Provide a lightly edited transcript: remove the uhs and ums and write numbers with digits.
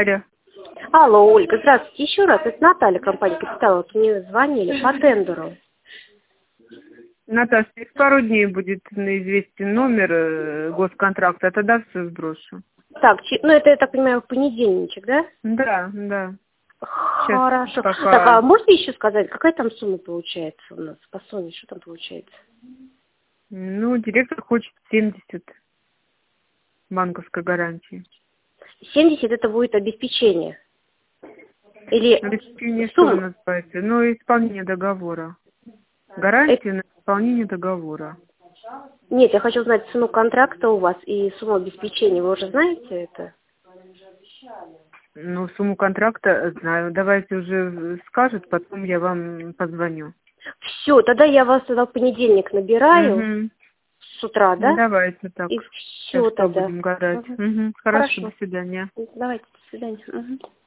Алло. Алло, Ольга, здравствуйте. Еще раз, это Наталья, компания «Капитал». Вот мне звонили по тендеру. Наташа, через пару дней будет известен номер госконтракта, а тогда все сброшу. Так, ну это, я так понимаю, в понедельничек, да? Да. Сейчас Хорошо. пока... Так, а можете еще сказать, какая там сумма получается у нас по Соне? Что там получается? Ну, директор хочет 70 банковской гарантии. 70 это будет обеспечение? Или Обеспечение что сумма? называется? Ну, исполнение договора. Гарантия на исполнение договора. Нет, я хочу знать цену контракта у вас и сумму обеспечения. Вы уже знаете это? Ну, сумму контракта знаю. Давайте уже скажет, потом я вам позвоню. Все, тогда я вас в понедельник набираю с утра, Ну, да? давайте так. И Сейчас все что тогда. будем гадать? Хорошо, Хорошо. до свидания. Давайте, до свидания.